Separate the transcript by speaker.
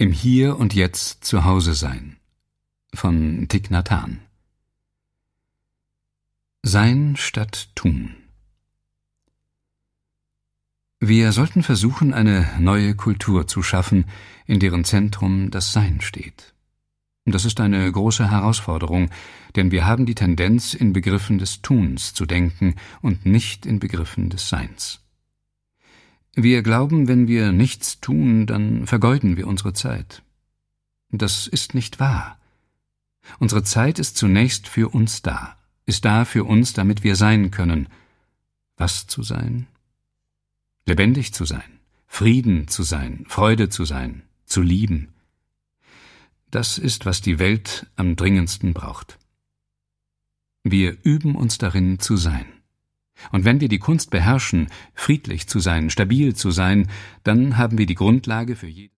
Speaker 1: Im Hier und Jetzt zu Hause sein von Thich Nhat Hanh. Sein statt tun. Wir sollten versuchen, eine neue Kultur zu schaffen, in deren Zentrum das Sein steht. Das ist eine große Herausforderung, denn wir haben die Tendenz, in Begriffen des Tuns zu denken und nicht in Begriffen des Seins. Wir glauben, wenn wir nichts tun, dann vergeuden wir unsere Zeit. Das ist nicht wahr. Unsere Zeit ist zunächst für uns da, ist da für uns, damit wir sein können. Was zu sein? Lebendig zu sein, Frieden zu sein, Freude zu sein, zu lieben. Das ist, was die Welt am dringendsten braucht. Wir üben uns darin zu sein. Und wenn wir die Kunst beherrschen, friedlich zu sein, stabil zu sein, dann haben wir die Grundlage für